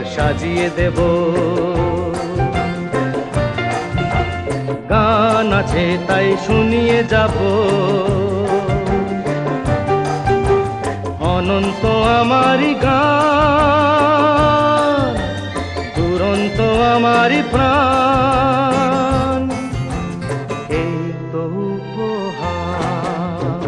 সাজিয়ে দেব। গান আছে তাই শুনিয়ে যাব, অনন্ত আমারি গান, দুরন্ত আমারি প্রাণ, এই তো উপহার।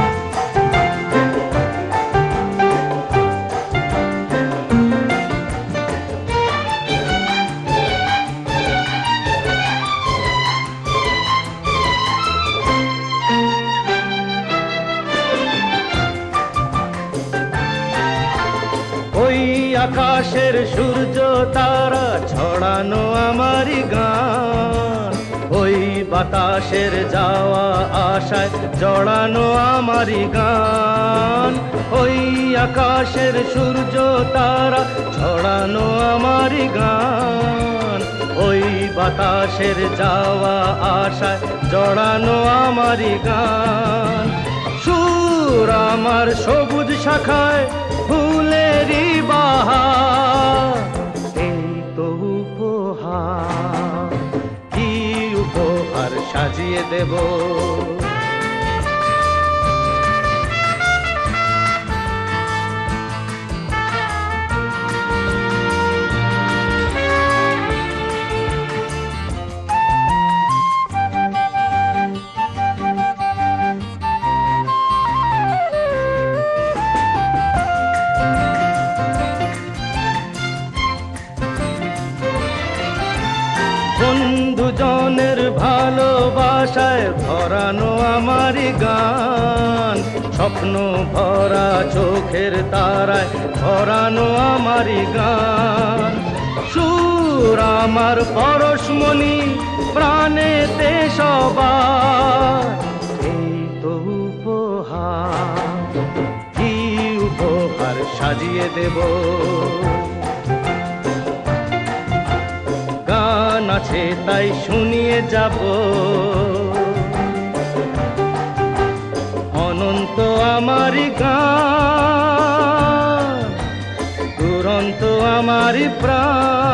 ওই আকাশের সূর্য তারা ছড়ানো আমারি গান, ওই বাতাসের যাওয়া আশায় জড়ানো আমারি গান, ওই আকাশের সূর্য তারা ছড়ানো আমারি গান, ওই বাতাসের যাওয়া আশায় জড়ানো আমারি গান। সুর আমার সবুজ শাখায় ফুলেরই বাহার, এই তো উপহার, কি উপহার সাজিয়ে দেব। বন্ধুজনের ভালোবাসায় ভরানো আমারি গান, স্বপ্ন ভরা চোখের তারায় ভরানো আমারি গান। সুর আমার পরশমণি প্রাণেতে সবার, এই তো উপহার, কি উপহার সাজিয়ে দেব। গান আছে তাই শুনিয়ে যাব, অনন্ত আমারি গান, দুরন্ত আমারি প্রাণ।